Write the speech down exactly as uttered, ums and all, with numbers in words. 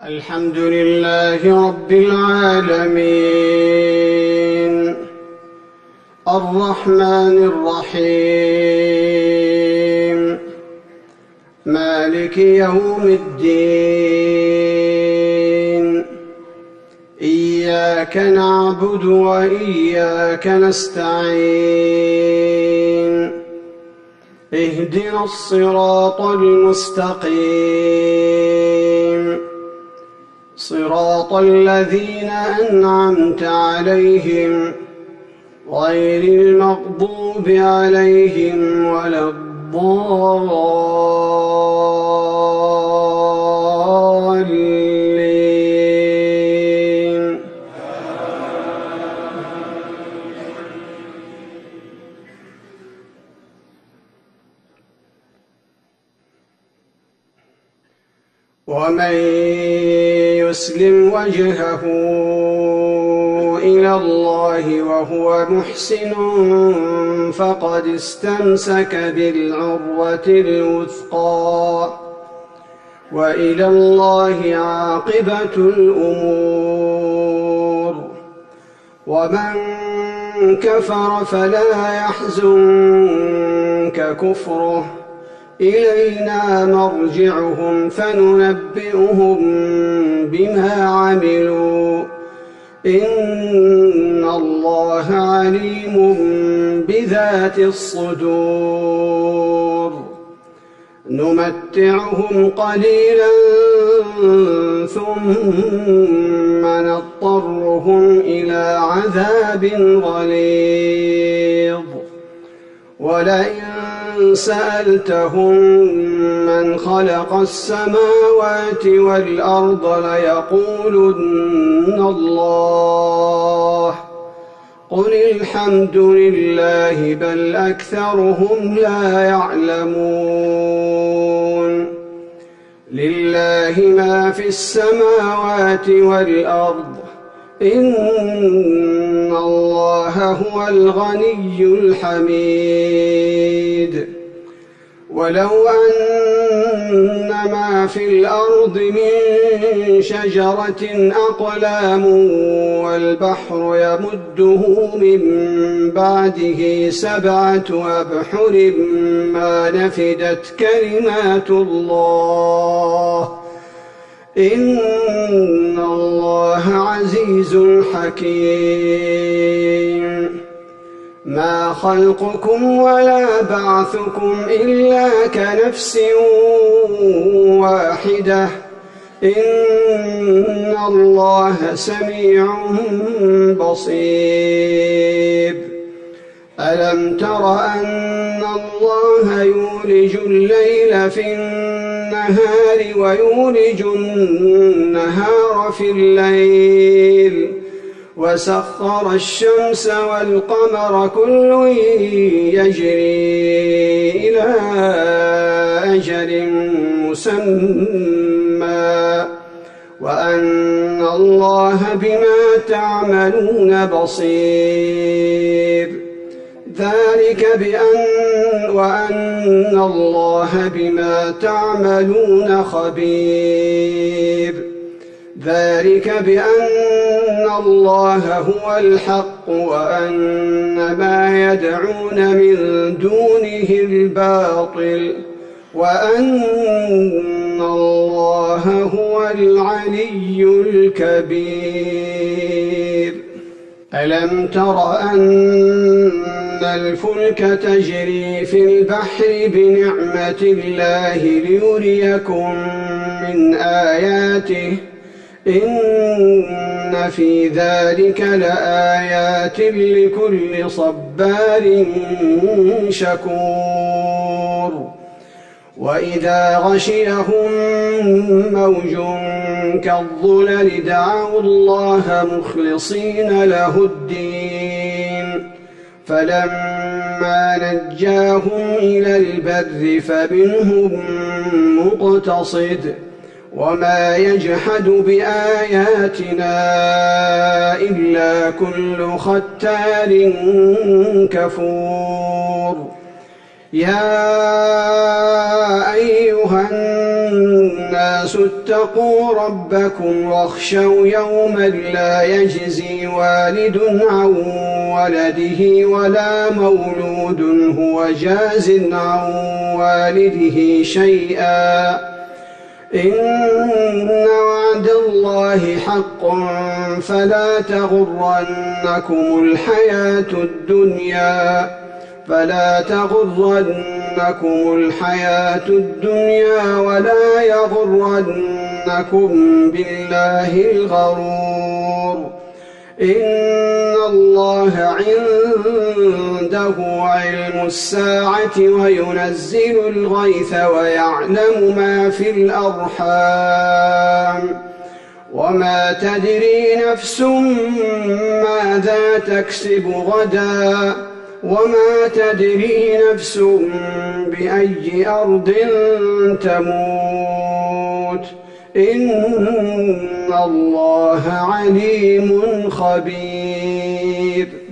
الحمد لله رب العالمين الرحمن الرحيم مالك يوم الدين إياك نعبد وإياك نستعين اهدنا الصراط المستقيم صراط الذين أنعمت عليهم غير المغضوب عليهم ولا الضالين. ومن يسلم وجهه إلى الله وهو محسن فقد استمسك بالعروة الوثقى وإلى الله عاقبة الأمور. ومن كفر فلا يحزنك كفره إلينا مرجعهم فننبئهم بما عملوا إن الله عليم بذات الصدور. نمتعهم قليلا ثم نضطرهم إلى عذاب غليظ. ولئن سألتهم من خلق السماوات والأرض ليقولن الله قل الحمد لله بل أكثرهم لا يعلمون. لله ما في السماوات والأرض إن الله هو الغني الحميد. ولو أن ما في الأرض من شجرة أقلام والبحر يمده من بعده سبعة أبحر ما نفدت كلمات الله إن الله عزيز حكيم. ما خلقكم ولا بعثكم إلا كنفس واحدة إن الله سميع بصير. ألم تر أن الله يولج الليل في النهار ويولج النهار في الليل وسخر الشمس والقمر كل يجري إلى أجل مسمى وأن الله بما تعملون بصير. ذلك بأن وأن الله بما تعملون خبير. ذلك بأن الله هو الحق وأن ما يدعون من دونه الباطل وأن الله هو العلي الكبير. ألم تر أن الفلك تجري في البحر بنعمة الله ليريكم من آياته إن في ذلك لآيات لكل صبار شكور. وإذا غشيهم موج كالظلل دعوا الله مخلصين له الدين فلما نجاهم إلى البر فمنهم مقتصد وما يجحد بآياتنا إلا كل ختار كفور. يا أيها الناس اتقوا ربكم واخشوا يوما لا يجزي والد عن ولده ولا مولود هو جاز عن والده شيئا إن وعد الله حق فلا تغرنكم الحياة الدنيا فلا تغرنكم الحياة الدنيا ولا يغرنكم بالله الغرور إن الله عنده علم الساعة وينزل الغيث ويعلم ما في الأرحام وما تدري نفس ماذا تكسب غدا وما تدري نفس بأي أرض تموت إن الله عليم خبير.